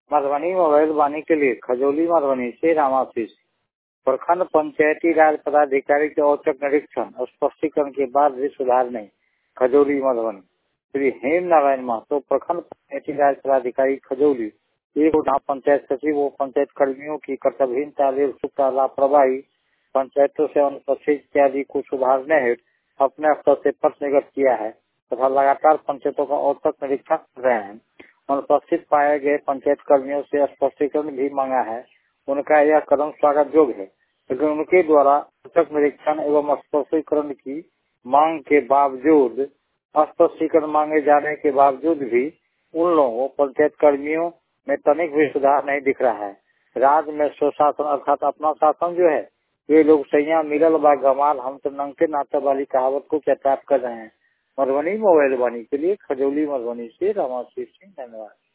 Madhubani mobile वाणी के लिए खजौली मधुबनी से रामाशीष। प्रखंड पंचायती राज पदाधिकारी के औचक निरीक्षण और स्पष्टीकरण के बाद भी सुधार नहीं। खजौली मधुबनी। श्री हेम नारायण महतो प्रखंड पंचायती राज पदाधिकारी खजौली एक पंचायत सचिव व पंचायत कर्मियों की कर्तव्यहीनता, लापरवाही, पंचायतों से अनुपस्थित इत्यादि को सुधारने हेतु अपने स्तर से पत्र निर्गत किया है तथा लगातार पंचायतों का औचक निरीक्षण कर रहे हैं। अनुपस्थित पाए गए पंचायत कर्मियों से स्पष्टीकरण भी मांगा है। उनका यह कदम स्वागत योग्य है, लेकिन उनके द्वारा औचक निरीक्षण एवं स्पष्टीकरण की मांग के बावजूद स्पष्टीकरण मांगे जाने के बावजूद भी उन लोगों पंचायत कर्मियों में तनिक भी सुधार नहीं दिख रहा है। राज्य में स्वशासन अर्थात अपना शासन जो है, ये लोग सैया मिलल बा गमाल हम तो नंगे नाते वाली कहावत को चर्चा कर रहे हैं। मधुबनी मोबाइल वाणी के लिए खजौली मधुबनी से रामाशीष सिंह। धन्यवाद।